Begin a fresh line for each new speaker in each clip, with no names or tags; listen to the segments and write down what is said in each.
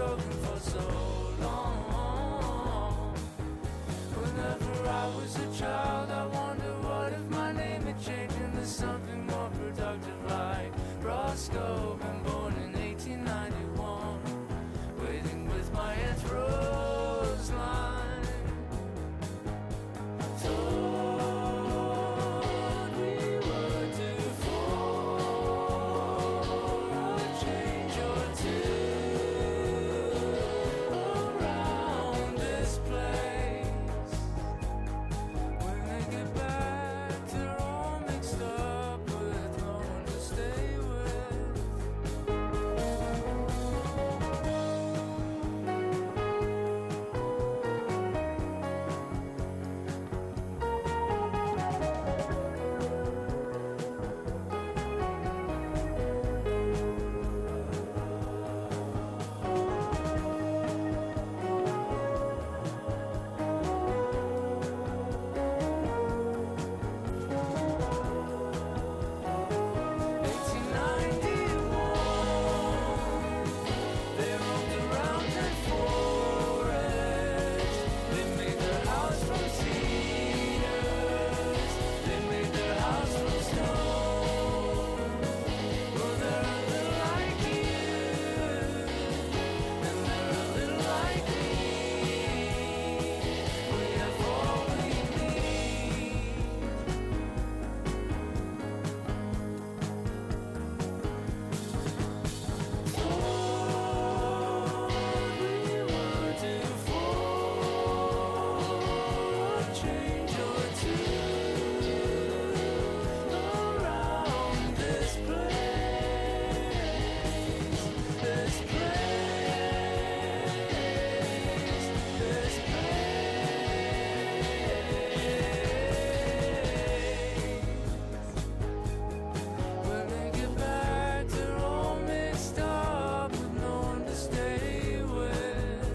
struggling for so long. Whenever I was a child, I wonder what if my name had changed into something more productive like Roscoe. Been born in 1891, waiting with my Aunt Roseline. Thought we were due for a change or two around this place. When they get back, they're all mixed up with no one to stay with. They roamed around that forest. They made their house from cedars. They made their house from stone. Well, they're a little like you, and they're a little like me. We have all we need. We were due for a change or two around this place. This place. This place. When they get back, they're all mixed up with no one to stay with.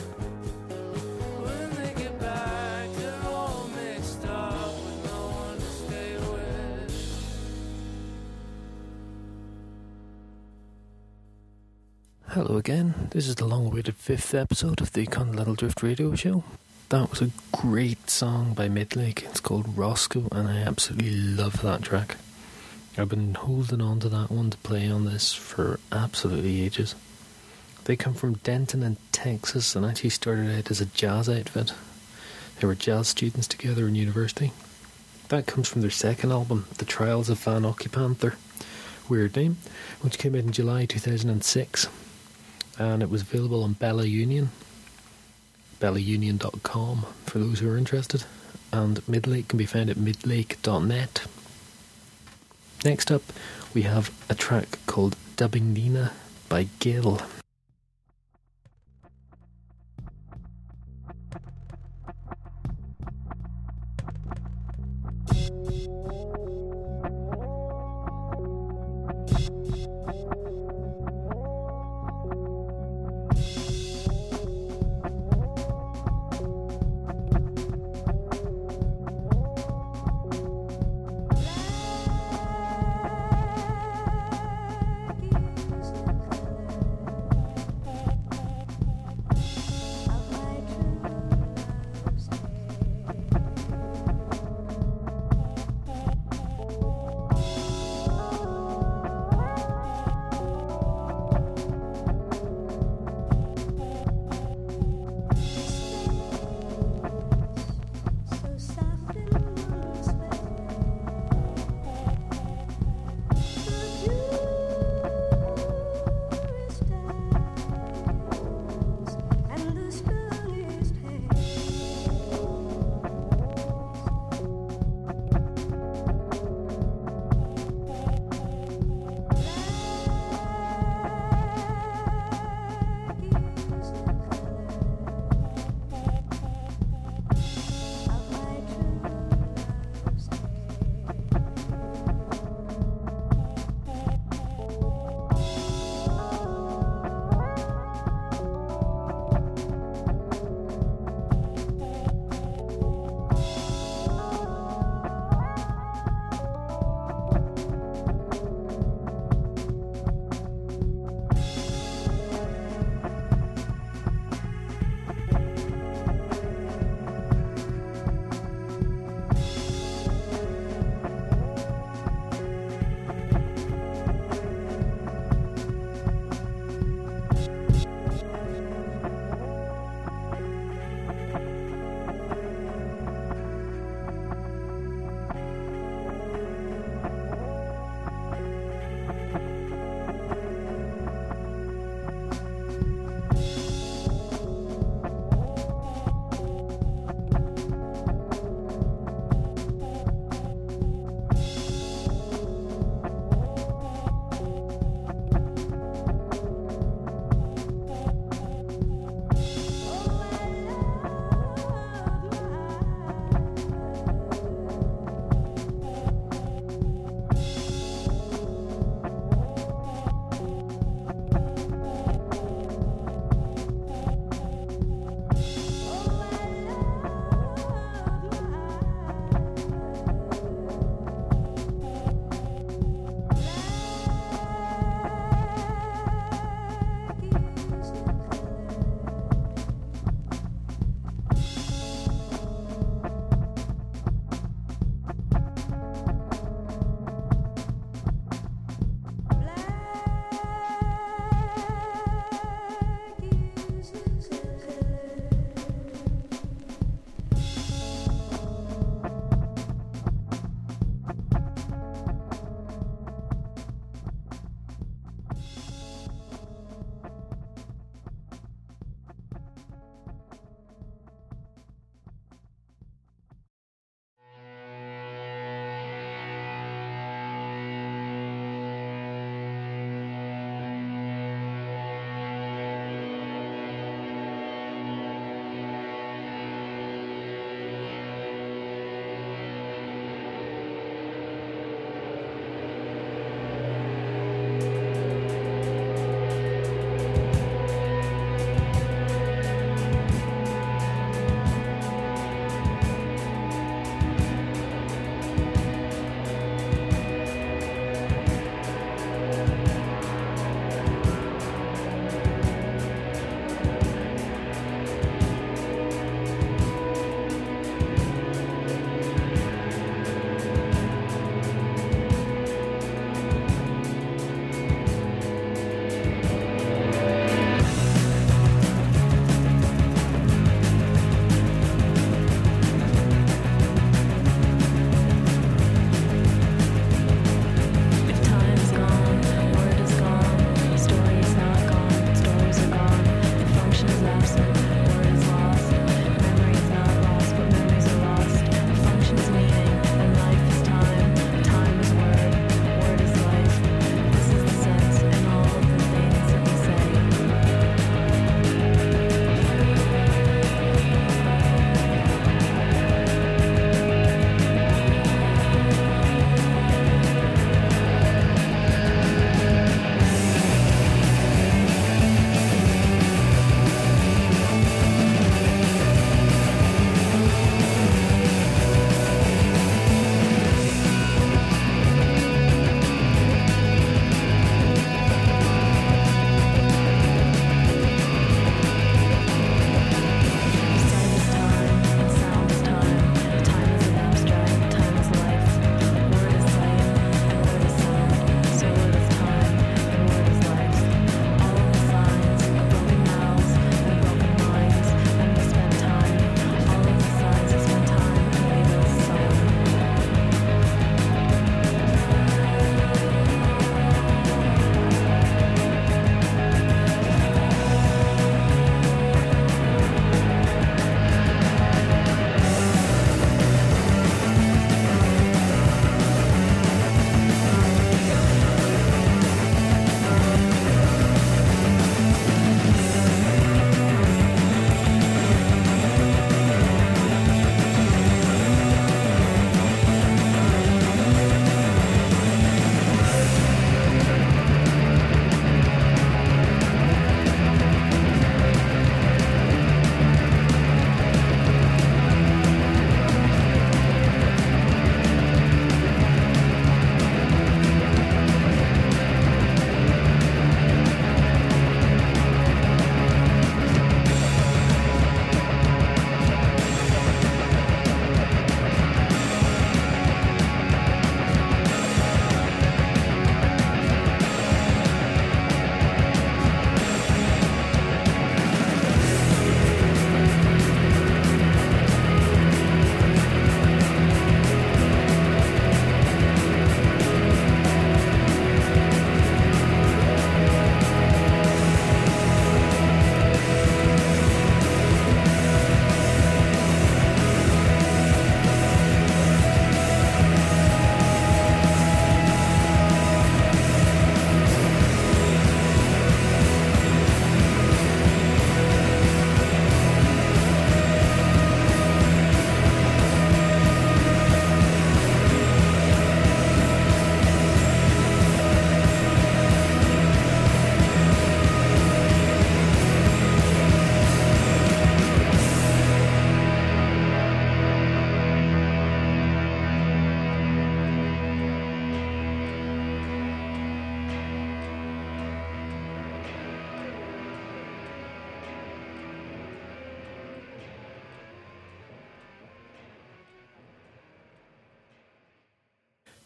When they get back, they're all mixed up with no one to stay with.
Hello again, this is the long-awaited 5th episode of the Continental Drift Radio Show. That was a great song by Midlake. It's called Roscoe, and I absolutely love that track. I've been holding on to that one to play on this for absolutely ages. They come from Denton in Texas and actually started out as a jazz outfit. They were jazz students together in university. That comes from their second album, The Trials of Van Occupanther, weird name, which came out in July 2006. And it was available on Bella Union, bellaunion.com for those who are interested, and Midlake can be found at midlake.net. Next up, we have a track called Dubbing Nina by Gill.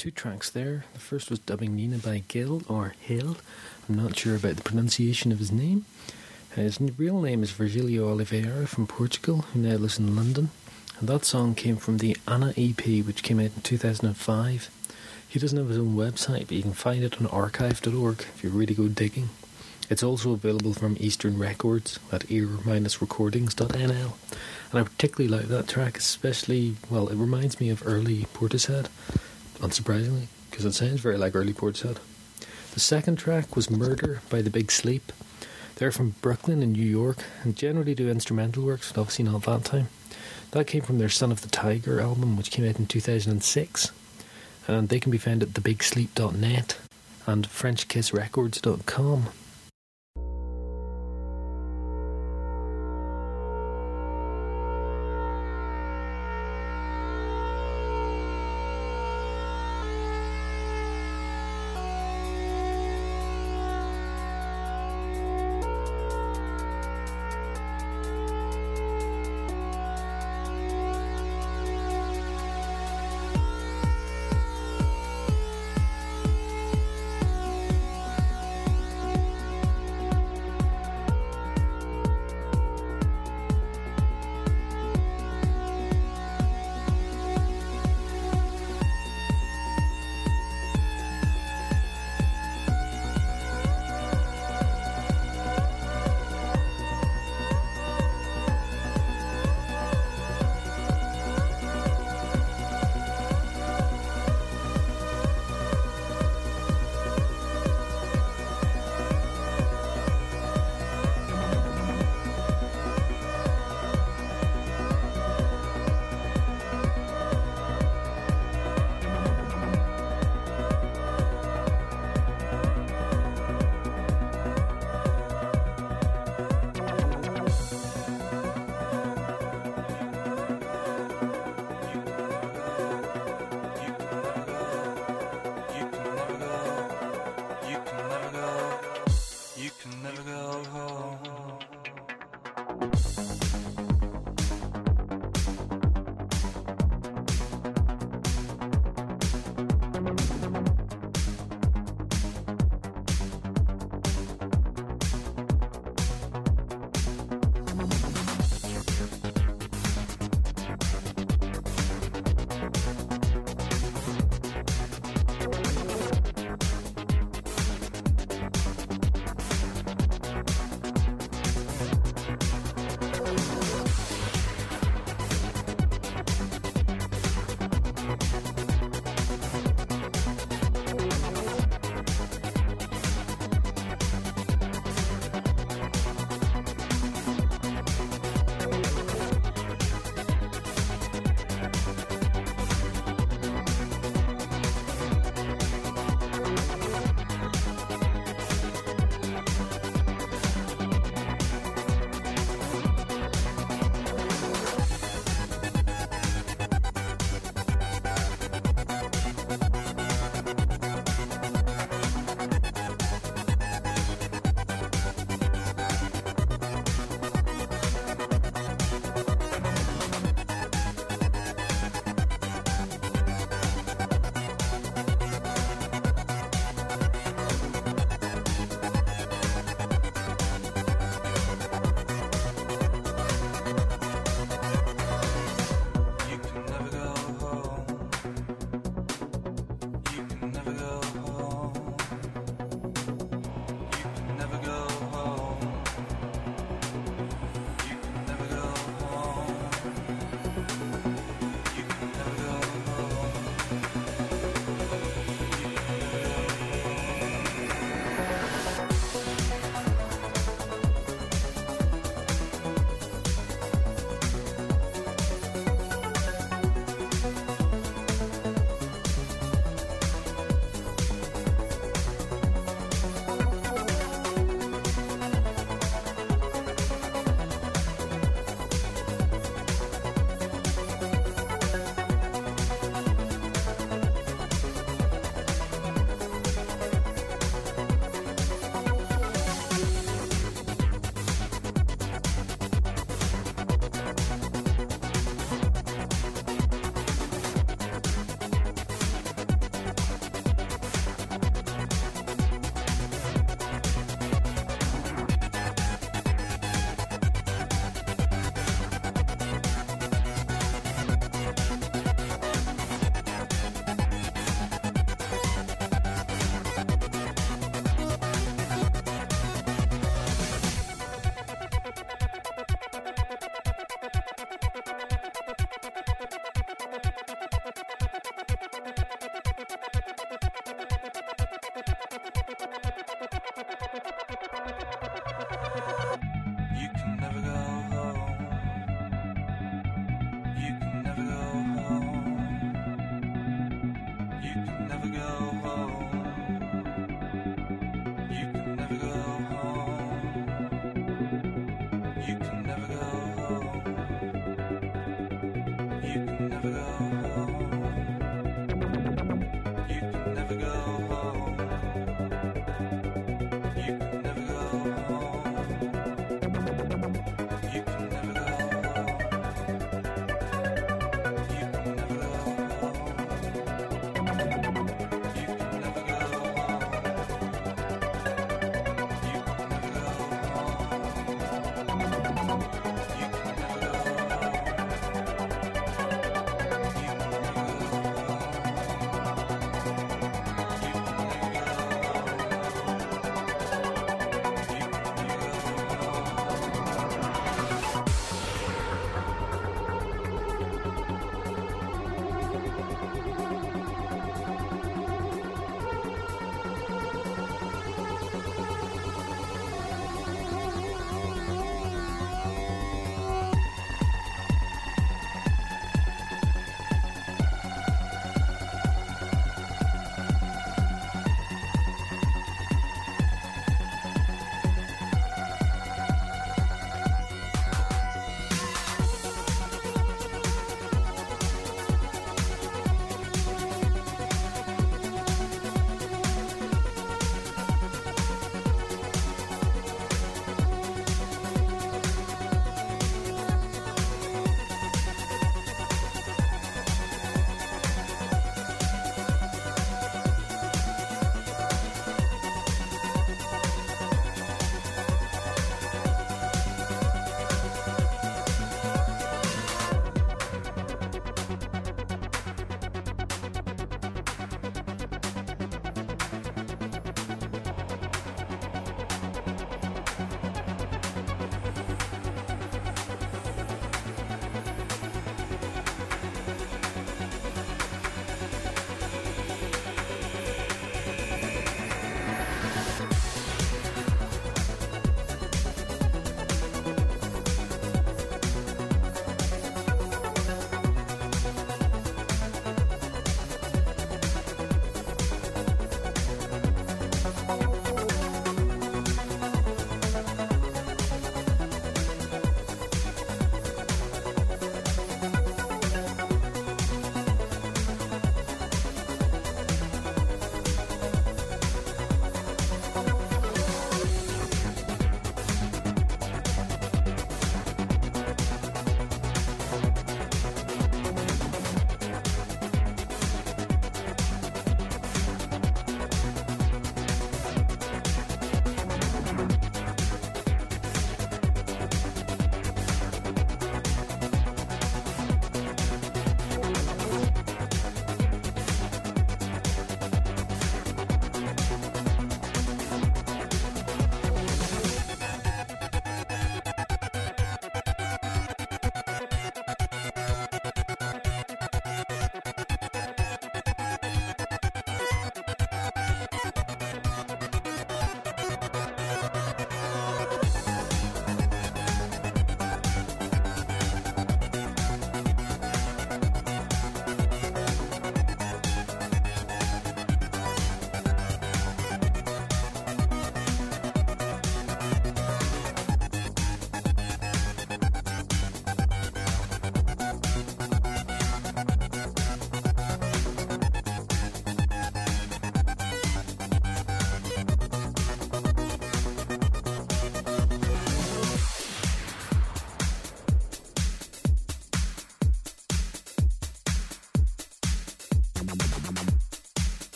two tracks there. The first was Dubbing Nina by Gil, or Hill. I'm not sure about the pronunciation of his name. His real name is Virgilio Oliveira from Portugal, who now lives in London. And that song came from the Anna EP, which came out in 2005. He doesn't have his own website, but you can find it on archive.org if you really go digging. It's also available from Eastern Records at ear-recordings.nl. And I particularly like that track, especially, well, it reminds me of early Portishead, unsurprisingly, because it sounds very like early Portishead. The second track was Murder by The Big Sleep. They're from Brooklyn in New York and generally do instrumental works, but obviously not that time. That came from their Son of the Tiger album, which came out in 2006. And they can be found at thebigsleep.net and frenchkissrecords.com.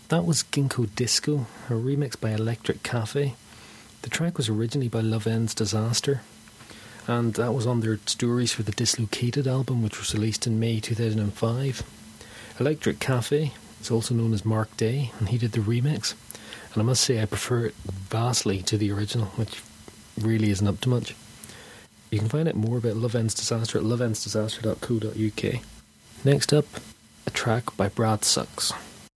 That was Ginkgo Disco, a remix by Electric Cafe. The track was originally by Love Ends Disaster, and that was on their Stories for the Dislocated album, which was released in May 2005. Electric Cafe is also known as Mark Day, and he did the remix. And I must say I prefer it vastly to the original, which really isn't up to much. You can find out more about Love Ends Disaster at loveendsdisaster.co.uk. Next up, a track by Brad Sucks.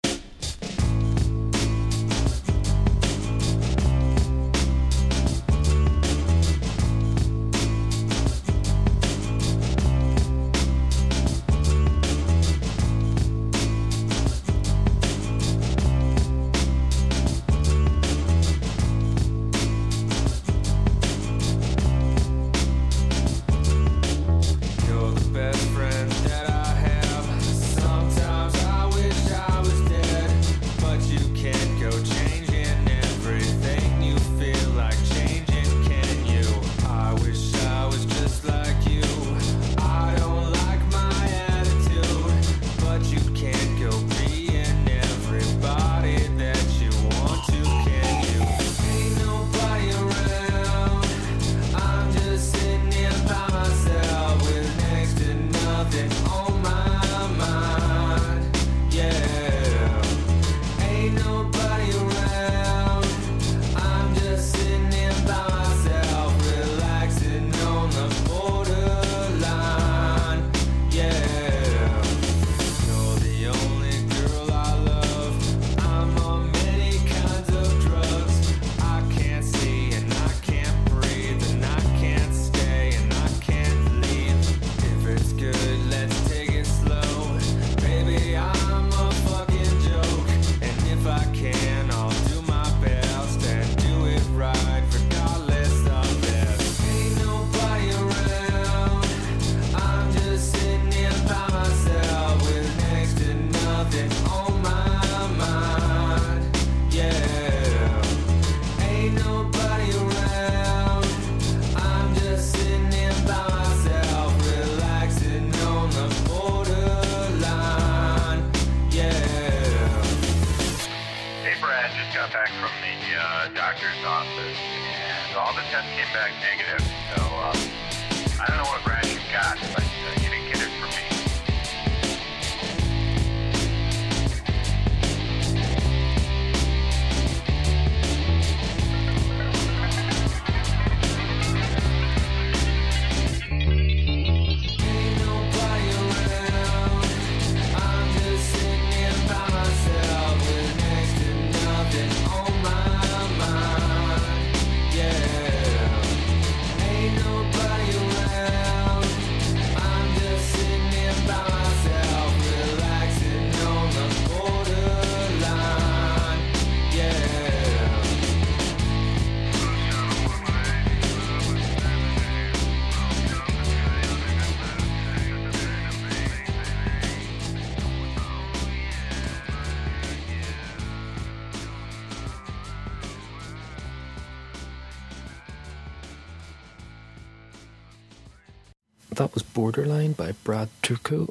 That was Borderline by Brad Turcotte,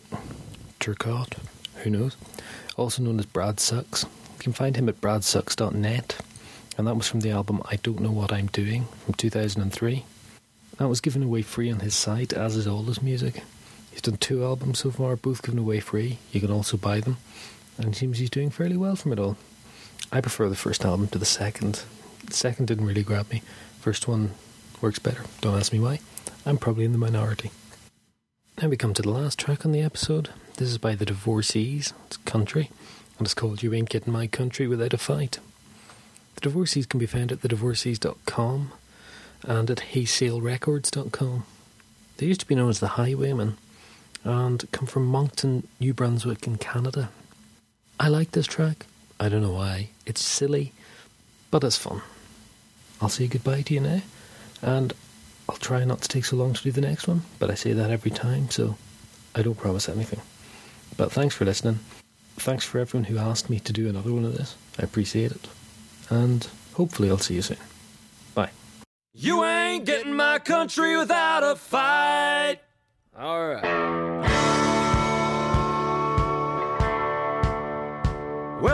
who knows, also known as Brad Sucks. You can find him at bradsucks.net, and that was from the album I Don't Know What I'm Doing from 2003. That was given away free on his site, as is all his music. He's done 2 albums so far, both given away free. You can also buy them, and it seems he's doing fairly well from it all. I prefer the first album to the second. The second didn't really grab me. First one works better. Don't ask me why. I'm probably in the minority. Now we come to the last track on the episode. This is by The Divorcees. It's country, and it's called You Ain't Getting My Country Without a Fight. The Divorcees can be found at thedivorcees.com and at haysalerecords.com. They used to be known as the Highwaymen and come from Moncton, New Brunswick in Canada. I like this track. I don't know why. It's silly, but it's fun. I'll say goodbye to you now, and I'll try not to take so long to do the next one, but I say that every time, so I don't promise anything. But thanks for listening. Thanks for everyone who asked me to do another one of this. I appreciate it. And hopefully I'll see you soon. Bye.
You ain't getting my country without a fight. Alright. Well, I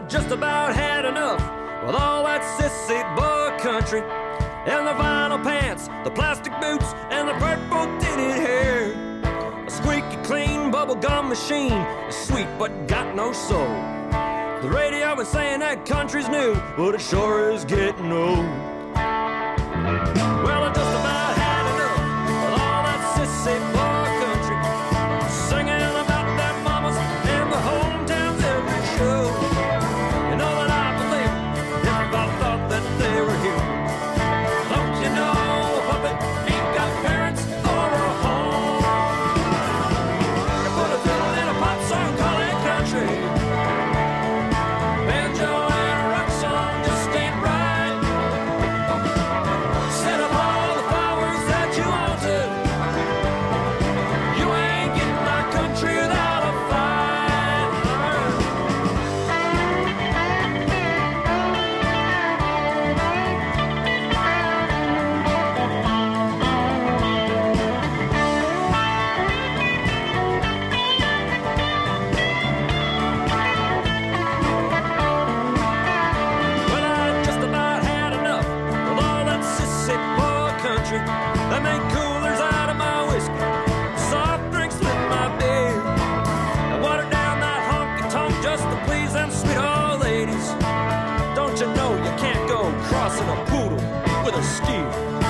just about had enough with all that sissy boy country and the vinyl pants, the plastic boots, and the purple tinted hair. A squeaky clean bubblegum machine is sweet but got no soul. The radio was saying that country's new, but it sure is getting old. Well, I just about had enough with all that sissy boy country, singing about their mamas and the hometowns every show. You know that I believe if I thought that they were here. Don't you know a puppet ain't got parents or a home? You put a fiddle in a pop song, call it country. Banjo and a rock song just ain't right. Set up all the flowers that you wanted. You ain't getting my country without a fight. Well, I just about had enough of all that sissy boy country. That made coolers out of my whiskey, soft drinks with my beer. I watered down that honky-tonk just to please them sweet old ladies. Don't you know you can't go crossing a poodle with a steer?